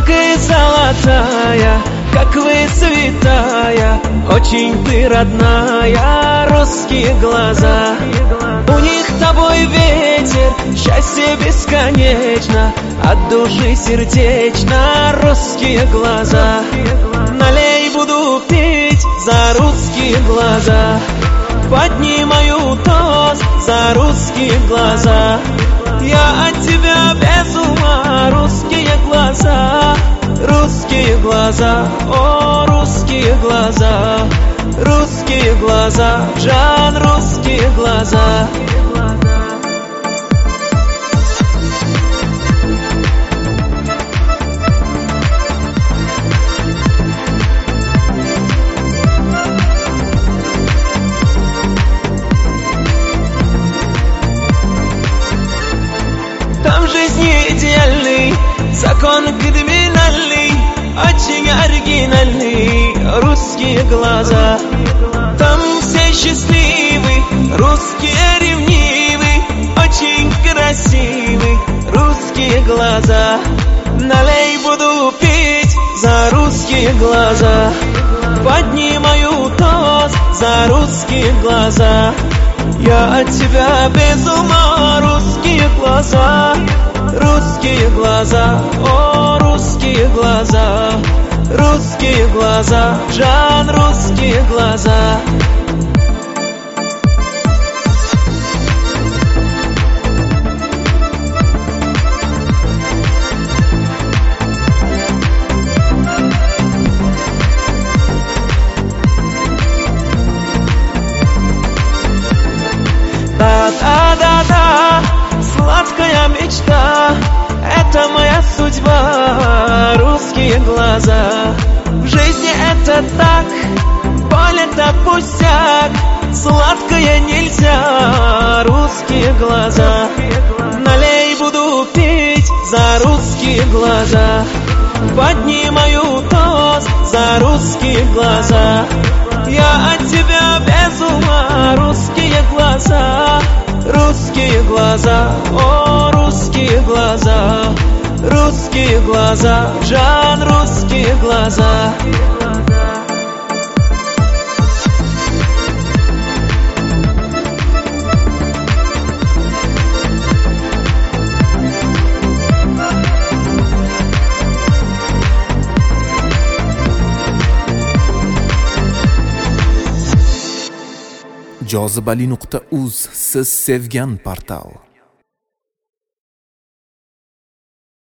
как и золотая, как вы святая, очень ты родная, русские глаза. У них тобой ветер, счастье бесконечно, от души сердечно, русские глаза. Налей, буду пить за русские глаза, поднимаю тост за русские глаза. Я от тебя без ума, русские глаза, русские глаза, о, русские глаза, русские глаза, Жан, русские глаза. Там жизнь идеальный, закон криминальный, очень оригинальный, русские глаза. Там все счастливы, русские ревнивы, очень красивы, русские глаза. Налей, буду пить за русские глаза, поднимаю тост за русские глаза. Я от тебя без ума, русские глаза, русские глаза, о, русские глаза, русские глаза, Жан, русские глаза. Да-да-да-да, сладкая мечта, это моя судьба, русские глаза. В жизни это так, боль это пустяк, сладкое нельзя, русские глаза. Налей, буду пить за русские глаза, поднимаю тост за русские глаза. Я от тебя без ума, русские глаза, русские глаза, о, русские глаза, русские глаза, Жан, русские глаза. Jozibali.uz siz sevgan portal.